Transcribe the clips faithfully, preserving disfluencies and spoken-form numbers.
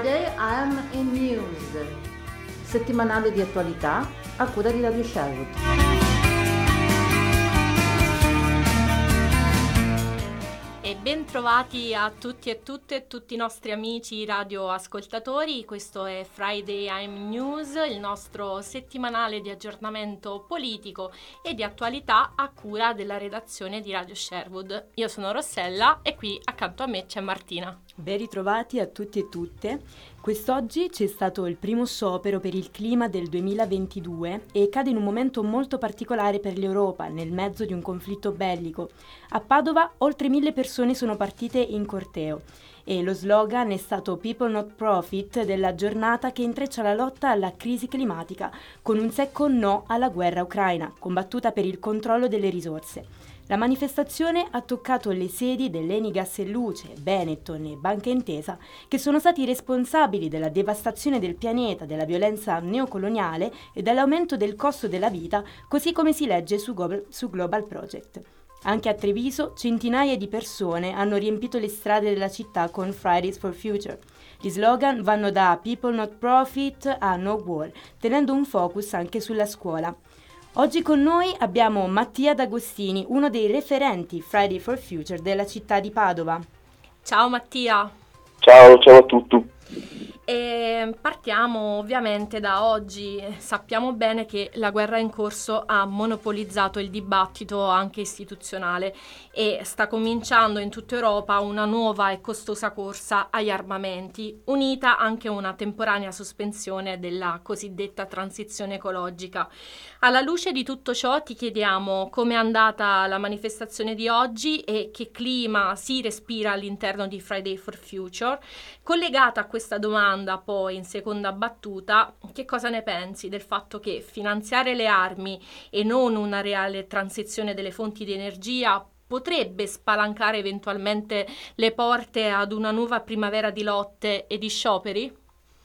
Friday I'm in News, settimanale di attualità a cura di Radio Sherwood. E ben trovati a tutti e tutte e tutti i nostri amici radioascoltatori. Questo è Friday I'm News, il nostro settimanale di aggiornamento politico e di attualità a cura della redazione di Radio Sherwood. Io sono Rossella e qui accanto a me c'è Martina. Ben ritrovati a tutti e tutte. Quest'oggi c'è stato il primo sciopero per il clima del duemilaventidue e cade in un momento molto particolare per l'Europa, nel mezzo di un conflitto bellico. A Padova oltre mille persone sono partite in corteo e lo slogan è stato People Not Profit della giornata, che intreccia la lotta alla crisi climatica con un secco no alla guerra ucraina, combattuta per il controllo delle risorse. La manifestazione ha toccato le sedi dell'Eni Gas e Luce, Benetton e Banca Intesa, che sono stati responsabili della devastazione del pianeta, della violenza neocoloniale e dell'aumento del costo della vita, così come si legge su, Go- su Global Project. Anche a Treviso centinaia di persone hanno riempito le strade della città con Fridays for Future. Gli slogan vanno da People Not Profit a No War, tenendo un focus anche sulla scuola. Oggi con noi abbiamo Mattia D'Agostini, uno dei referenti Friday for Future della città di Padova. Ciao Mattia. Ciao, ciao a tutti. E partiamo ovviamente da oggi. Sappiamo bene che la guerra in corso ha monopolizzato il dibattito anche istituzionale e sta cominciando in tutta Europa una nuova e costosa corsa agli armamenti, unita anche a una temporanea sospensione della cosiddetta transizione ecologica. Alla luce di tutto ciò ti chiediamo com'è andata la manifestazione di oggi e che clima si respira all'interno di Friday for Future. Collegata a questa domanda, poi in seconda battuta, che cosa ne pensi del fatto che finanziare le armi e non una reale transizione delle fonti di energia potrebbe spalancare eventualmente le porte ad una nuova primavera di lotte e di scioperi?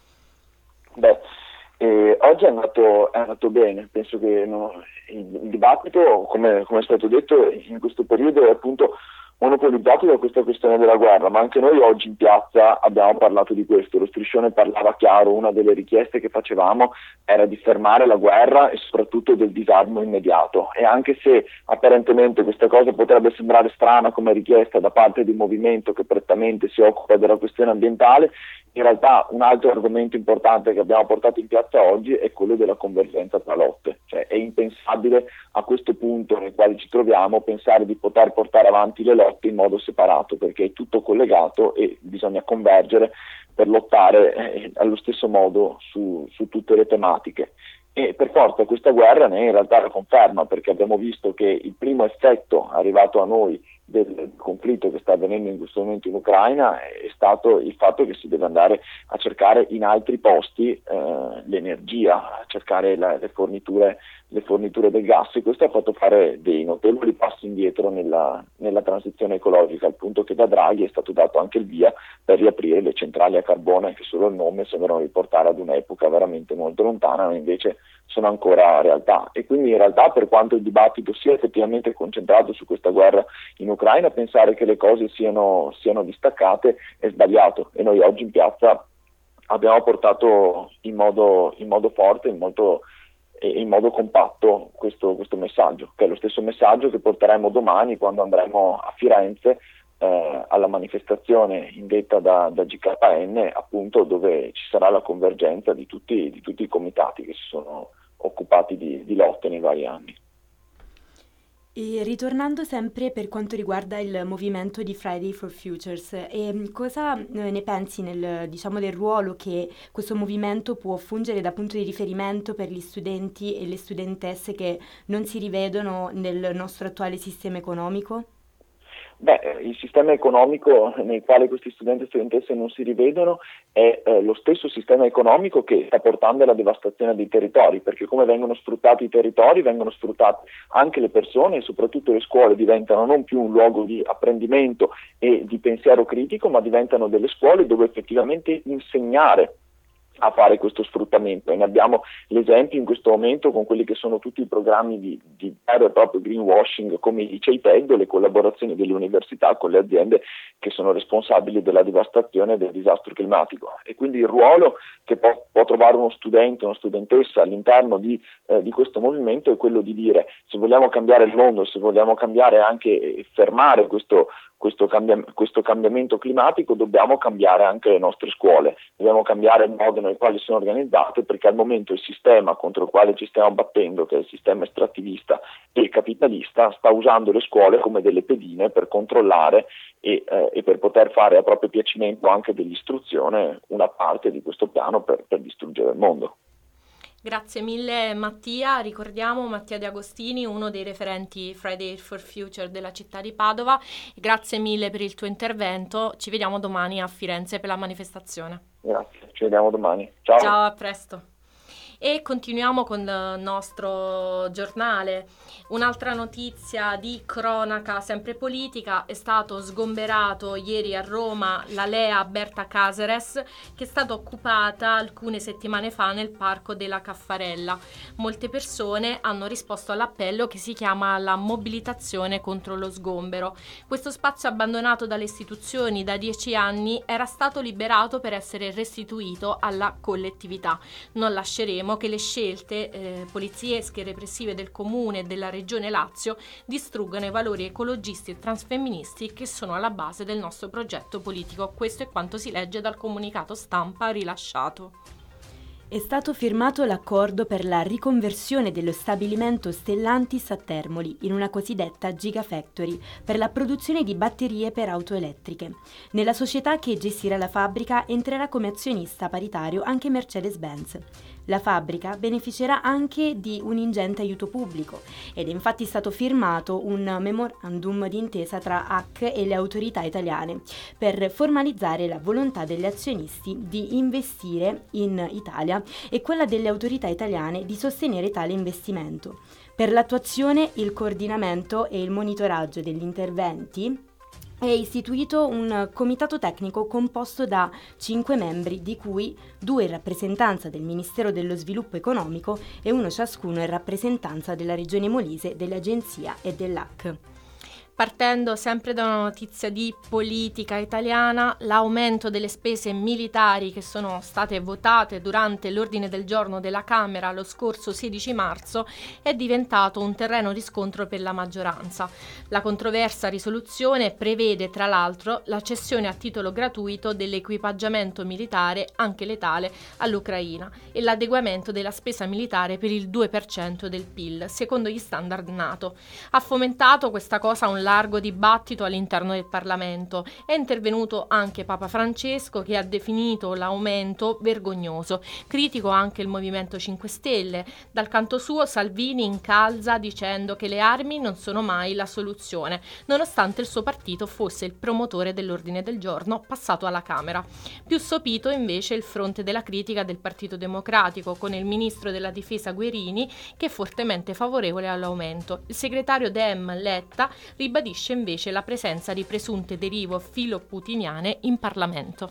Beh, eh, oggi è andato, è andato bene, penso che no, il, il dibattito, come, come è stato detto, in questo periodo è appunto monopolizzato da questa questione della guerra, ma anche noi oggi in piazza abbiamo parlato di questo. Lo striscione parlava chiaro, una delle richieste che facevamo era di fermare la guerra e soprattutto del disarmo immediato, e anche se apparentemente questa cosa potrebbe sembrare strana come richiesta da parte di un movimento che prettamente si occupa della questione ambientale, in realtà un altro argomento importante che abbiamo portato in piazza oggi è quello della convergenza tra lotte. Cioè è impensabile a questo punto nel quale ci troviamo pensare di poter portare avanti le lotte in modo separato, perché è tutto collegato e bisogna convergere per lottare eh, allo stesso modo su, su tutte le tematiche. E per forza questa guerra ne è in realtà la conferma, perché abbiamo visto che il primo effetto arrivato a noi del conflitto che sta avvenendo in questo momento in Ucraina è stato il fatto che si deve andare a cercare in altri posti eh, l'energia, a cercare la, le forniture le forniture del gas, e questo ha fatto fare dei notevoli passi indietro nella, nella transizione ecologica, al punto che da Draghi è stato dato anche il via per riaprire le centrali a carbone, che solo il nome sembrano riportare ad un'epoca veramente molto lontana, ma invece sono ancora realtà. E quindi in realtà, per quanto il dibattito sia effettivamente concentrato su questa guerra in Ucraina, pensare che le cose siano, siano distaccate è sbagliato, e noi oggi in piazza abbiamo portato in modo, in modo forte, in molto in modo compatto questo, questo messaggio, che è lo stesso messaggio che porteremo domani quando andremo a Firenze eh, alla manifestazione indetta da, da G K N, appunto, dove ci sarà la convergenza di tutti, di tutti i comitati che si sono occupati di, di lotte nei vari anni. E ritornando sempre per quanto riguarda il movimento di Friday for Futures, eh, cosa ne pensi nel, diciamo, del ruolo che questo movimento può fungere da punto di riferimento per gli studenti e le studentesse che non si rivedono nel nostro attuale sistema economico? Beh, il sistema economico nel quale questi studenti e studentesse non si rivedono è eh, lo stesso sistema economico che sta portando alla devastazione dei territori, perché come vengono sfruttati i territori, vengono sfruttate anche le persone, e soprattutto le scuole diventano non più un luogo di apprendimento e di pensiero critico, ma diventano delle scuole dove effettivamente insegnare a fare questo sfruttamento, e ne abbiamo l'esempio in questo momento con quelli che sono tutti i programmi di, di vero e proprio greenwashing come i licei TED, le collaborazioni delle università con le aziende che sono sono responsabili della devastazione e del disastro climatico. E quindi il ruolo che può, può trovare uno studente, una studentessa all'interno di, eh, di questo movimento è quello di dire: se vogliamo cambiare il mondo, se vogliamo cambiare anche e fermare questo Questo, cambia, questo cambiamento climatico, dobbiamo cambiare anche le nostre scuole, dobbiamo cambiare il modo nel quale sono organizzate, perché al momento il sistema contro il quale ci stiamo battendo, che è il sistema estrattivista e capitalista, sta usando le scuole come delle pedine per controllare e, eh, e per poter fare a proprio piacimento anche dell'istruzione una parte di questo piano per, per distruggere il mondo. Grazie mille Mattia, ricordiamo Mattia De Agostini, uno dei referenti Friday for Future della città di Padova. Grazie mille per il tuo intervento, ci vediamo domani a Firenze per la manifestazione. Grazie, ci vediamo domani. Ciao. Ciao, a presto. E continuiamo con il nostro giornale. Un'altra notizia di cronaca sempre politica: è stato sgomberato ieri a Roma l'alea Berta Caceres, che è stata occupata alcune settimane fa nel parco della Caffarella. Molte persone hanno risposto all'appello che si chiama la mobilitazione contro lo sgombero. Questo spazio abbandonato dalle istituzioni da dieci anni era stato liberato per essere restituito alla collettività. Non lasceremo che le scelte eh, poliziesche e repressive del Comune e della Regione Lazio distruggano i valori ecologisti e transfemministi che sono alla base del nostro progetto politico. Questo è quanto si legge dal comunicato stampa rilasciato. È stato firmato l'accordo per la riconversione dello stabilimento Stellantis a Termoli in una cosiddetta Gigafactory per la produzione di batterie per auto elettriche. Nella società che gestirà la fabbrica entrerà come azionista paritario anche Mercedes-Benz. La fabbrica beneficerà anche di un ingente aiuto pubblico ed è infatti stato firmato un memorandum d'intesa tra A C e le autorità italiane per formalizzare la volontà degli azionisti di investire in Italia e quella delle autorità italiane di sostenere tale investimento. Per l'attuazione, il coordinamento e il monitoraggio degli interventi è istituito un comitato tecnico composto da cinque membri, di cui due in rappresentanza del Ministero dello Sviluppo Economico e uno ciascuno in rappresentanza della Regione Molise, dell'Agenzia e dell'A C. Partendo sempre da una notizia di politica italiana, l'aumento delle spese militari che sono state votate durante l'ordine del giorno della Camera lo scorso sedici marzo è diventato un terreno di scontro per la maggioranza. La controversa risoluzione prevede tra l'altro la cessione a titolo gratuito dell'equipaggiamento militare, anche letale, all'Ucraina e l'adeguamento della spesa militare per il due per cento del P I L, secondo gli standard NATO. Ha fomentato questa cosa un largo dibattito all'interno del Parlamento. È intervenuto anche Papa Francesco, che ha definito l'aumento vergognoso. Critico anche il Movimento cinque Stelle. Dal canto suo Salvini incalza dicendo che le armi non sono mai la soluzione, nonostante il suo partito fosse il promotore dell'ordine del giorno passato alla Camera. Più sopito invece il fronte della critica del Partito Democratico, con il ministro della Difesa Guerini che è fortemente favorevole all'aumento. Il segretario Dem Letta ribadisce invece la presenza di presunte derive filo-putiniane in Parlamento.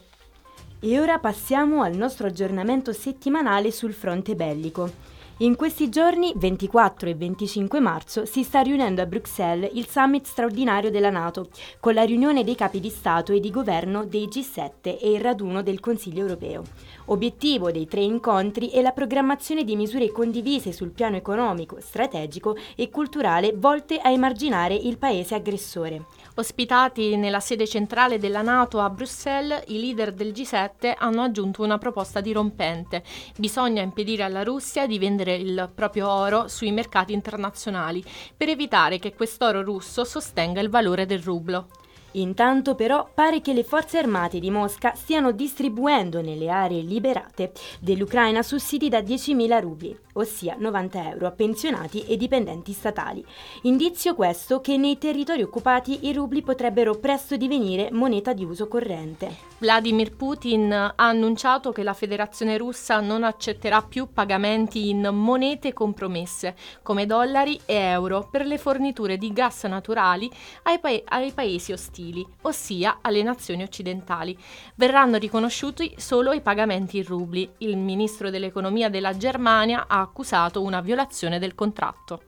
E ora passiamo al nostro aggiornamento settimanale sul fronte bellico. In questi giorni, ventiquattro e venticinque marzo, si sta riunendo a Bruxelles il summit straordinario della NATO, con la riunione dei capi di Stato e di governo dei G sette e il raduno del Consiglio europeo. Obiettivo dei tre incontri è la programmazione di misure condivise sul piano economico, strategico e culturale volte a emarginare il paese aggressore. Ospitati nella sede centrale della NATO a Bruxelles, i leader del G sette hanno aggiunto una proposta dirompente. Bisogna impedire alla Russia di vendere il proprio oro sui mercati internazionali per evitare che quest'oro russo sostenga il valore del rublo. Intanto però pare che le forze armate di Mosca stiano distribuendo nelle aree liberate dell'Ucraina sussidi da diecimila rubli, ossia novanta euro, a pensionati e dipendenti statali. Indizio questo che nei territori occupati i rubli potrebbero presto divenire moneta di uso corrente. Vladimir Putin ha annunciato che la Federazione Russa non accetterà più pagamenti in monete compromesse, come dollari e euro, per le forniture di gas naturali ai, pa- ai paesi ostili, ossia alle nazioni occidentali. Verranno riconosciuti solo i pagamenti in rubli. Il ministro dell'economia della Germania ha accusato una violazione del contratto.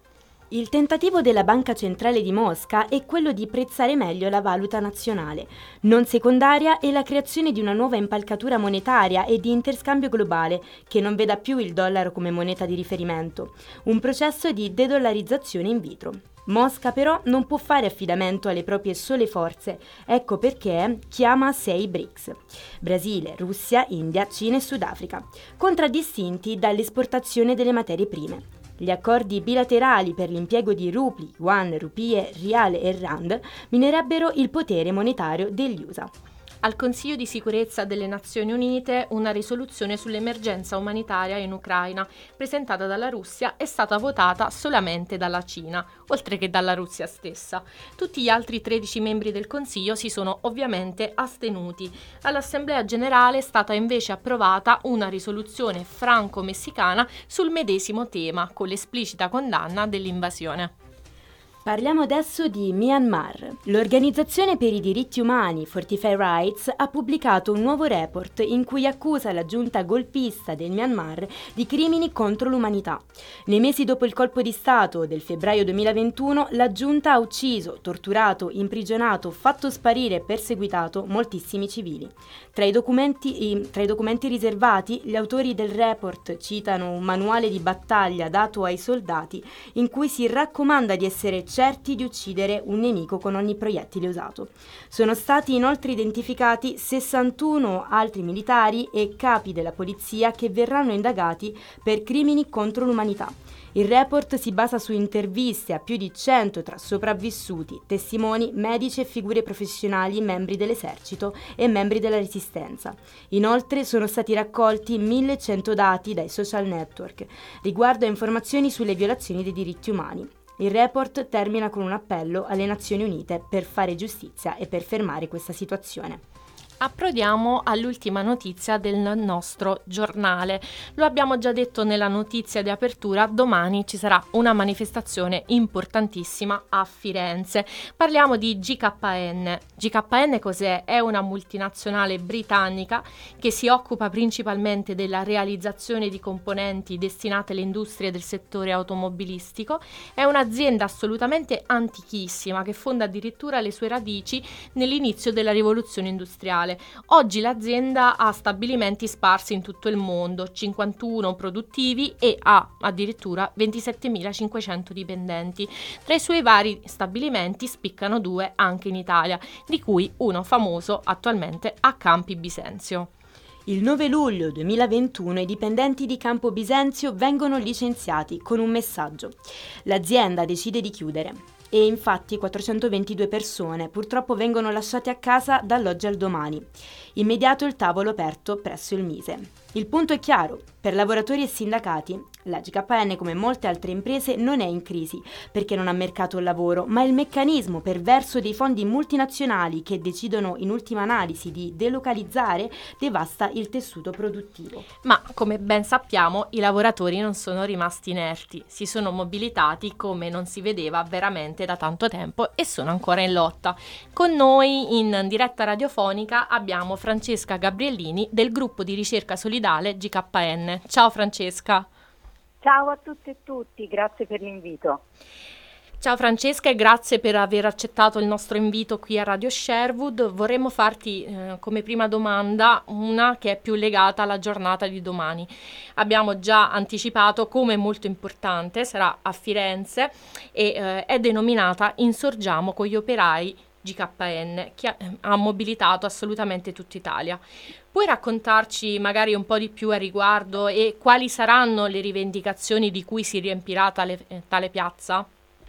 Il tentativo della Banca Centrale di Mosca è quello di prezzare meglio la valuta nazionale. Non secondaria è la creazione di una nuova impalcatura monetaria e di interscambio globale che non veda più il dollaro come moneta di riferimento, un processo di dedollarizzazione in vitro. Mosca però non può fare affidamento alle proprie sole forze, ecco perché chiama sei BRICS: Brasile, Russia, India, Cina e Sudafrica, contraddistinti dall'esportazione delle materie prime. Gli accordi bilaterali per l'impiego di rupli, yuan, rupie, riale e rand minerebbero il potere monetario degli U S A. Al Consiglio di sicurezza delle Nazioni Unite una risoluzione sull'emergenza umanitaria in Ucraina, presentata dalla Russia, è stata votata solamente dalla Cina, oltre che dalla Russia stessa. Tutti gli altri tredici membri del Consiglio si sono ovviamente astenuti. All'Assemblea Generale è stata invece approvata una risoluzione franco-messicana sul medesimo tema, con l'esplicita condanna dell'invasione. Parliamo adesso di Myanmar. L'Organizzazione per i diritti umani Fortify Rights ha pubblicato un nuovo report in cui accusa la giunta golpista del Myanmar di crimini contro l'umanità. Nei mesi dopo il colpo di Stato del febbraio duemilaventuno, la giunta ha ucciso, torturato, imprigionato, fatto sparire e perseguitato moltissimi civili. Tra i documenti, tra i documenti riservati, gli autori del report citano un manuale di battaglia dato ai soldati in cui si raccomanda di essere certi di uccidere un nemico con ogni proiettile usato. Sono stati inoltre identificati sessantuno altri militari e capi della polizia che verranno indagati per crimini contro l'umanità. Il report si basa su interviste a più di cento tra sopravvissuti, testimoni, medici e figure professionali, membri dell'esercito e membri della resistenza. Inoltre sono stati raccolti millecento dati dai social network riguardo a informazioni sulle violazioni dei diritti umani. Il report termina con un appello alle Nazioni Unite per fare giustizia e per fermare questa situazione. Approdiamo all'ultima notizia del nostro giornale. Lo abbiamo già detto nella notizia di apertura, domani ci sarà una manifestazione importantissima a Firenze. Parliamo di G K N. G K N cos'è? È una multinazionale britannica che si occupa principalmente della realizzazione di componenti destinate alle industrie del settore automobilistico. È un'azienda assolutamente antichissima che fonda addirittura le sue radici nell'inizio della rivoluzione industriale. Oggi l'azienda ha stabilimenti sparsi in tutto il mondo, cinquantuno produttivi e ha addirittura ventisettemilacinquecento dipendenti. Tra i suoi vari stabilimenti spiccano due anche in Italia, di cui uno famoso attualmente a Campi Bisenzio. Il nove luglio duemilaventuno i dipendenti di Campo Bisenzio vengono licenziati con un messaggio. L'azienda decide di chiudere. E infatti quattrocentoventidue persone purtroppo vengono lasciate a casa dall'oggi al domani. Immediato il tavolo aperto presso il Mise. Il punto è chiaro: per lavoratori e sindacati, la G K N, come molte altre imprese, non è in crisi perché non ha mercato lavoro, ma il meccanismo perverso dei fondi multinazionali che decidono in ultima analisi di delocalizzare devasta il tessuto produttivo. Ma come ben sappiamo, i lavoratori non sono rimasti inerti, si sono mobilitati come non si vedeva veramente da tanto tempo e sono ancora in lotta. Con noi in diretta radiofonica abbiamo Francesca Gabriellini del gruppo di ricerca solidale G K N. Ciao Francesca. Ciao a tutte e tutti, grazie per l'invito. Ciao Francesca e grazie per aver accettato il nostro invito qui a Radio Sherwood. Vorremmo farti eh, come prima domanda una che è più legata alla giornata di domani. Abbiamo già anticipato come molto importante, sarà a Firenze e eh, è denominata Insorgiamo con gli operai G K N, che ha mobilitato assolutamente tutta Italia. Puoi raccontarci magari un po' di più a riguardo e quali saranno le rivendicazioni di cui si riempirà tale, tale piazza?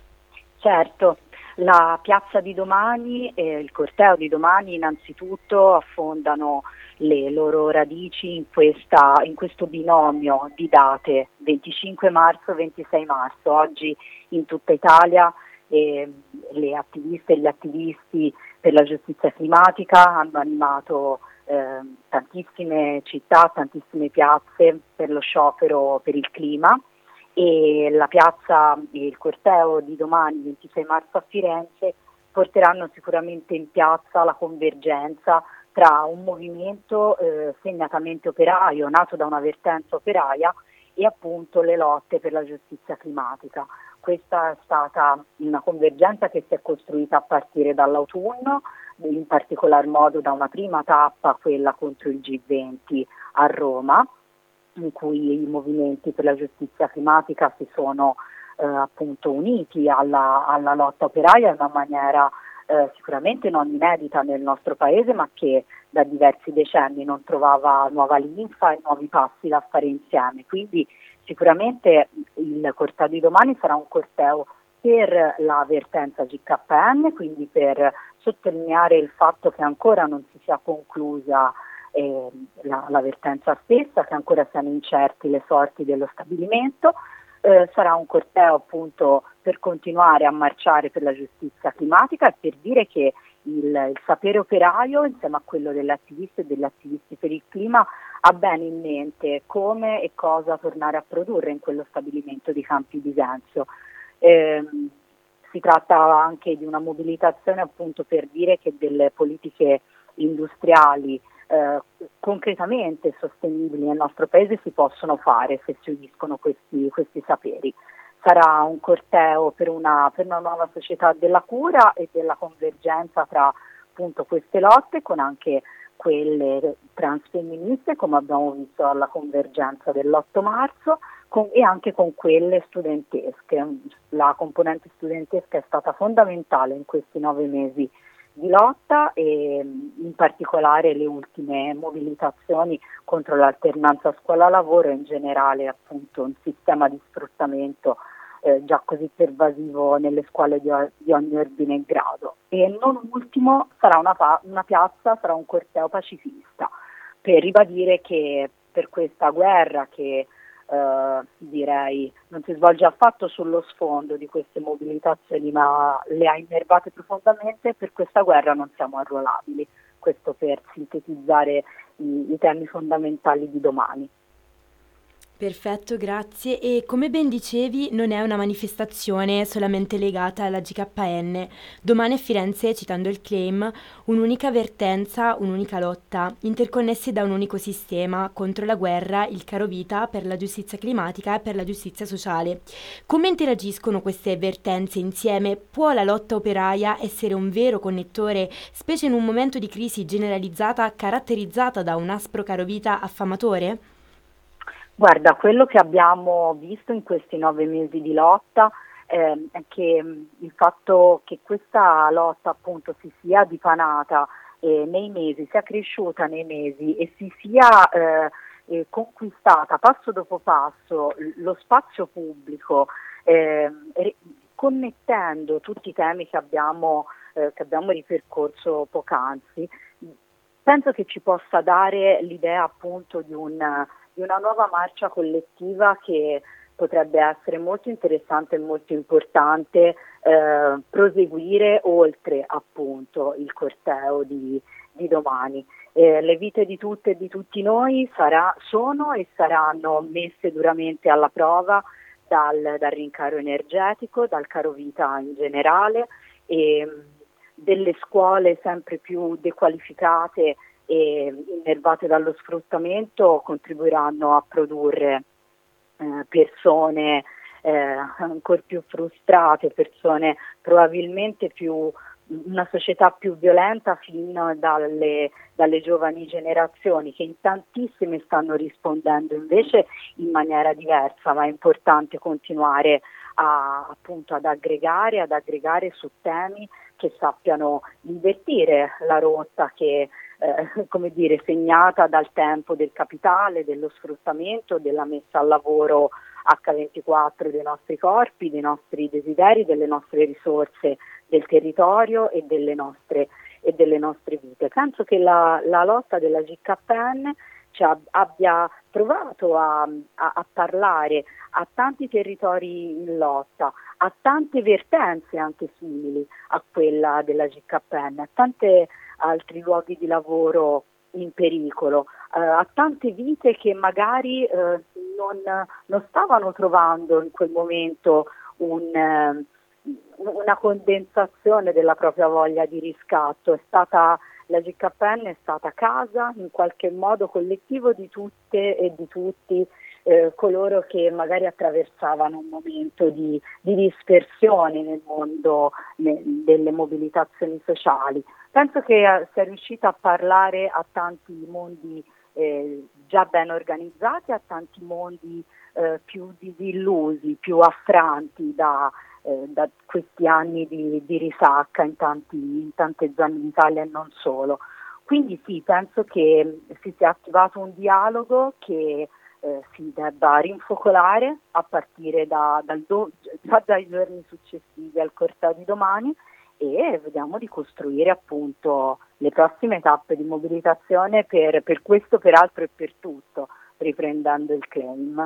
Certo, la piazza di domani e il corteo di domani innanzitutto affondano le loro radici in, questa, in questo binomio di date, venticinque marzo ventisei marzo. Oggi in tutta Italia eh, le attiviste e gli attivisti per la giustizia climatica hanno animato eh, tantissime città, tantissime piazze per lo sciopero per il clima. E la piazza e il corteo di domani, ventisei marzo a Firenze, porteranno sicuramente in piazza la convergenza tra un movimento eh, segnatamente operaio, nato da una vertenza operaia, e appunto le lotte per la giustizia climatica. questa è stata una convergenza che si è costruita a partire dall'autunno, in particolar modo da una prima tappa, quella contro il G venti a Roma, in cui i movimenti per la giustizia climatica si sono eh, appunto uniti alla, alla lotta operaia in una maniera eh, sicuramente non inedita nel nostro paese, ma che da diversi decenni non trovava nuova linfa e nuovi passi da fare insieme. Quindi sicuramente il corteo di domani sarà un corteo per la vertenza G K N, quindi per sottolineare il fatto che ancora non si sia conclusa eh, la, la vertenza stessa, che ancora siano incerti le sorti dello stabilimento. Eh, sarà un corteo appunto per continuare a marciare per la giustizia climatica e per dire che il, il sapere operaio, insieme a quello delle attiviste e degli attivisti per il clima, ha bene in mente come e cosa tornare a produrre in quello stabilimento di Campi Bisenzio. Eh, si tratta anche di una mobilitazione appunto per dire che delle politiche industriali eh, concretamente sostenibili nel nostro paese si possono fare se si uniscono questi, questi saperi. Sarà un corteo per una, per una nuova società della cura e della convergenza tra appunto queste lotte, con anche quelle transfemministe, come abbiamo visto alla convergenza dell'otto marzo, con, e anche con quelle studentesche. La componente studentesca è stata fondamentale in questi nove mesi di lotta e in particolare le ultime mobilitazioni contro l'alternanza scuola-lavoro e in generale appunto un sistema di sfruttamento eh, già così pervasivo nelle scuole di, di ogni ordine e grado. E non ultimo sarà una, una piazza, sarà un corteo pacifista per ribadire che per questa guerra che Uh, direi non si svolge affatto sullo sfondo di queste mobilitazioni, ma le ha innervate profondamente. Per questa guerra non siamo arruolabili, questo per sintetizzare i, i temi fondamentali di domani. Perfetto, grazie. E come ben dicevi, non è una manifestazione solamente legata alla G K N. Domani a Firenze, citando il claim, un'unica vertenza, un'unica lotta, interconnessi da un unico sistema contro la guerra, il caro vita, per la giustizia climatica e per la giustizia sociale. Come interagiscono queste vertenze insieme? Può la lotta operaia essere un vero connettore, specie in un momento di crisi generalizzata caratterizzata da un aspro caro vita affamatore? Guarda, quello che abbiamo visto in questi nove mesi di lotta eh, è che mh, il fatto che questa lotta appunto si sia dipanata eh, nei mesi, sia cresciuta nei mesi e si sia eh, eh, conquistata passo dopo passo lo spazio pubblico, eh, re- connettendo tutti i temi che abbiamo, eh, che abbiamo ripercorso poc'anzi, penso che ci possa dare l'idea appunto di un di una nuova marcia collettiva che potrebbe essere molto interessante e molto importante eh, proseguire oltre appunto il corteo di, di domani. Eh, le vite di tutte e di tutti noi sarà, sono e saranno messe duramente alla prova dal, dal rincaro energetico, dal caro vita in generale e delle scuole sempre più dequalificate e innervate dallo sfruttamento contribuiranno a produrre eh, persone eh, ancora più frustrate, persone probabilmente più, una società più violenta fin dalle, dalle giovani generazioni che in tantissime stanno rispondendo invece in maniera diversa, ma è importante continuare a, appunto ad aggregare, ad aggregare su temi che sappiano invertire la rotta che Eh, come dire, segnata dal tempo del capitale, dello sfruttamento, della messa al lavoro acca ventiquattro dei nostri corpi, dei nostri desideri, delle nostre risorse, del territorio e delle nostre, e delle nostre vite. Penso che la, la lotta della G K N ci abbia provato a, a, a parlare a tanti territori in lotta, a tante vertenze anche simili a quella della G K N, a tante altri luoghi di lavoro in pericolo, eh, a tante vite che magari eh, non, non stavano trovando in quel momento un, eh, una condensazione della propria voglia di riscatto. È stata, la G K N è stata casa in qualche modo collettivo di tutte e di tutti eh, coloro che magari attraversavano un momento di, di dispersione nel mondo ne, delle mobilitazioni sociali. Penso che eh, sia riuscita a parlare a tanti mondi eh, già ben organizzati, a tanti mondi eh, più disillusi, più affranti da, eh, da questi anni di, di risacca in, tanti, in tante zone d'Italia e non solo. Quindi sì, penso che si sia attivato un dialogo che eh, si debba rinfocolare a partire da, dal do, già dai giorni successivi al corteo di domani, e vediamo di costruire appunto le prossime tappe di mobilitazione per, per questo, peraltro e per tutto, riprendendo il claim.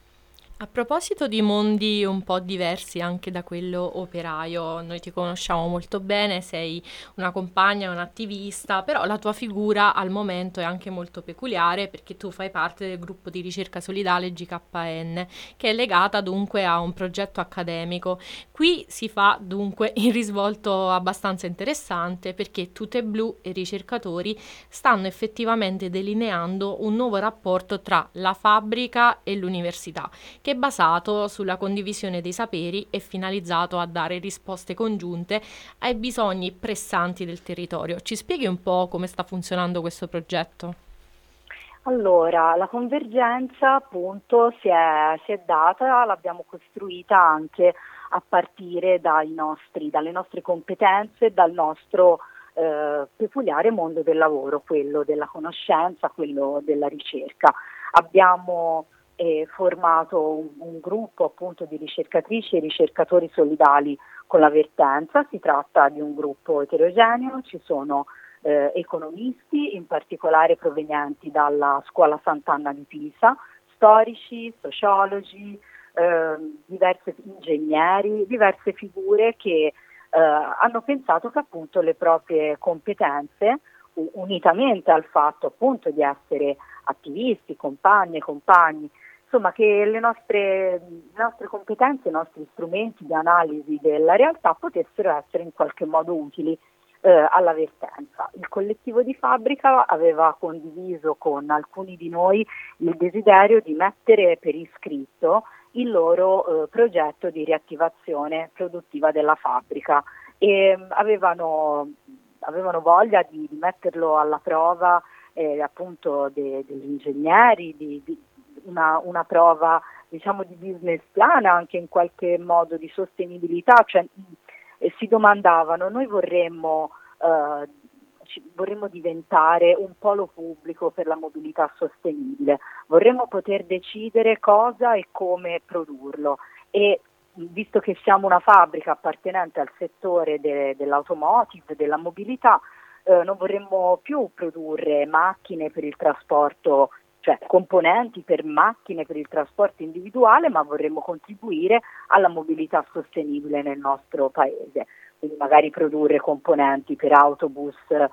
A proposito di mondi un po' diversi anche da quello operaio, noi ti conosciamo molto bene, sei una compagna, un'attivista, però la tua figura al momento è anche molto peculiare perché tu fai parte del gruppo di ricerca solidale G K N, che è legata dunque a un progetto accademico. Qui si fa dunque il risvolto abbastanza interessante perché Tute Blu e i ricercatori stanno effettivamente delineando un nuovo rapporto tra la fabbrica e l'università, che è basato sulla condivisione dei saperi e finalizzato a dare risposte congiunte ai bisogni pressanti del territorio. Ci spieghi un po' come sta funzionando questo progetto? Allora, la convergenza appunto si è, si è data, l'abbiamo costruita anche a partire dai nostri, dalle nostre competenze, dal nostro eh, peculiare mondo del lavoro, quello della conoscenza, quello della ricerca. Abbiamo eh, formato un, un gruppo appunto di ricercatrici e ricercatori solidali con la Vertenza. Si tratta di un gruppo eterogeneo, ci sono eh, economisti, in particolare provenienti dalla Scuola Sant'Anna di Pisa, storici, sociologi, eh, diversi ingegneri, diverse figure che eh, hanno pensato che appunto le proprie competenze, unitamente al fatto appunto di essere attivisti, compagne, compagni, insomma che le nostre, le nostre competenze, i nostri strumenti di analisi della realtà potessero essere in qualche modo utili eh, alla Vertenza. Il collettivo di fabbrica aveva condiviso con alcuni di noi il desiderio di mettere per iscritto il loro eh, progetto di riattivazione produttiva della fabbrica e mh, avevano, avevano voglia di, di metterlo alla prova eh, appunto de, degli ingegneri, di, di Una, una prova diciamo di business plan, anche in qualche modo di sostenibilità, cioè eh, si domandavano: noi vorremmo, eh, ci, vorremmo diventare un polo pubblico per la mobilità sostenibile, vorremmo poter decidere cosa e come produrlo, e visto che siamo una fabbrica appartenente al settore de, dell'automotive, della mobilità, eh, non vorremmo più produrre macchine per il trasporto, cioè componenti per macchine per il trasporto individuale, ma vorremmo contribuire alla mobilità sostenibile nel nostro paese, quindi magari produrre componenti per autobus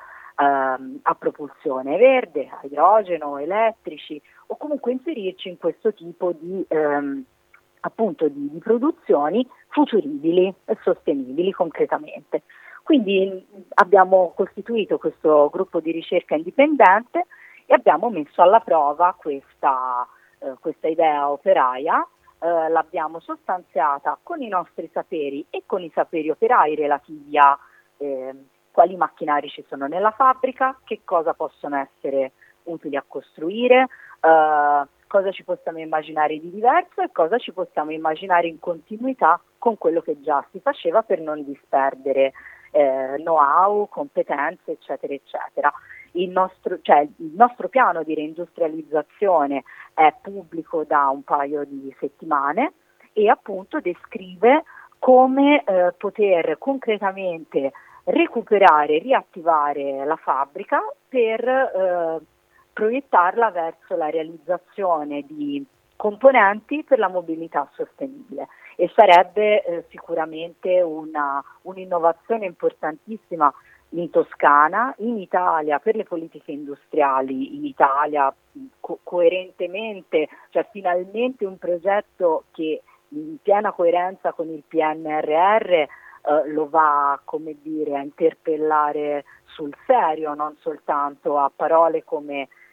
ehm, a propulsione verde, a idrogeno, elettrici, o comunque inserirci in questo tipo di, ehm, appunto di, di produzioni futuribili e sostenibili concretamente. Quindi abbiamo costituito questo gruppo di ricerca indipendente e abbiamo messo alla prova questa, eh, questa idea operaia, eh, l'abbiamo sostanziata con i nostri saperi e con i saperi operai relativi a eh, quali macchinari ci sono nella fabbrica, che cosa possono essere utili a costruire, eh, cosa ci possiamo immaginare di diverso e cosa ci possiamo immaginare in continuità con quello che già si faceva per non disperdere eh, know-how, competenze, eccetera, eccetera. Il nostro, cioè, il nostro piano di reindustrializzazione è pubblico da un paio di settimane e appunto descrive come eh, poter concretamente recuperare, riattivare la fabbrica per eh, proiettarla verso la realizzazione di componenti per la mobilità sostenibile, e sarebbe eh, sicuramente una, un'innovazione importantissima in Toscana, in Italia, per le politiche industriali in Italia, co- coerentemente, cioè finalmente un progetto che in piena coerenza con il P N R R eh, lo va, come dire, a interpellare sul serio, non soltanto a parole come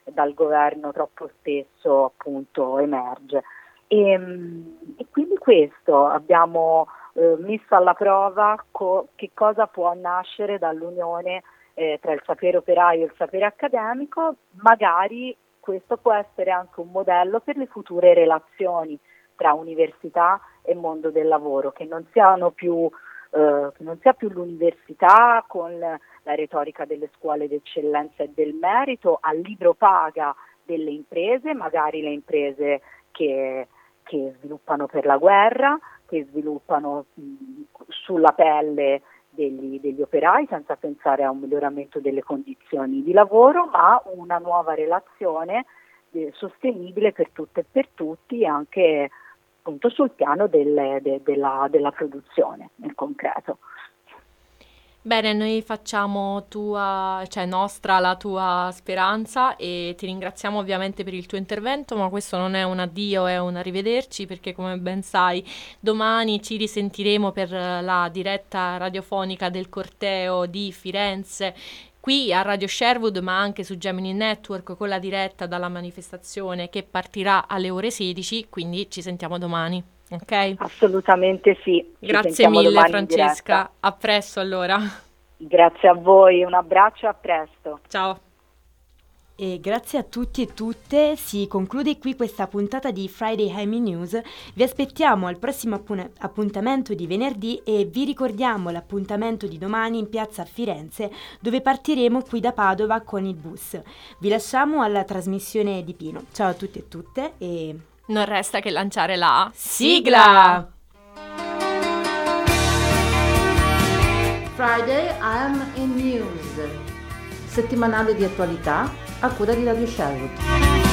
dal governo troppo spesso appunto emerge. E, e quindi questo abbiamo eh, messo alla prova co- che cosa può nascere dall'unione eh, tra il sapere operaio e il sapere accademico. Magari questo può essere anche un modello per le future relazioni tra università e mondo del lavoro, che non siano più eh, che non sia più l'università con la retorica delle scuole d'eccellenza e del merito al libro paga delle imprese, magari le imprese che che sviluppano per la guerra, che sviluppano mh, sulla pelle degli, degli operai senza pensare a un miglioramento delle condizioni di lavoro, ma una nuova relazione eh, sostenibile per tutte e per tutti, anche appunto sul piano del, de, della, della produzione nel concreto. Bene, noi facciamo tua, cioè nostra la tua speranza e ti ringraziamo ovviamente per il tuo intervento, ma questo non è un addio, è un arrivederci, perché come ben sai domani ci risentiremo per la diretta radiofonica del corteo di Firenze qui a Radio Sherwood, ma anche su Gemini Network con la diretta dalla manifestazione che partirà alle ore sedici, quindi ci sentiamo domani. Ok? Assolutamente sì. Grazie mille Francesca, a presto allora. Grazie a voi, un abbraccio e a presto. Ciao. E grazie a tutti e tutte, si conclude qui questa puntata di Friday Hemi News. Vi aspettiamo al prossimo appun- appuntamento di venerdì e vi ricordiamo l'appuntamento di domani in piazza a Firenze, dove partiremo qui da Padova con il bus. Vi lasciamo alla trasmissione di Pino. Ciao a tutti e tutte e... non resta che lanciare la sigla! Friday I Am in News, settimanale di attualità a cura di Radio Sherwood.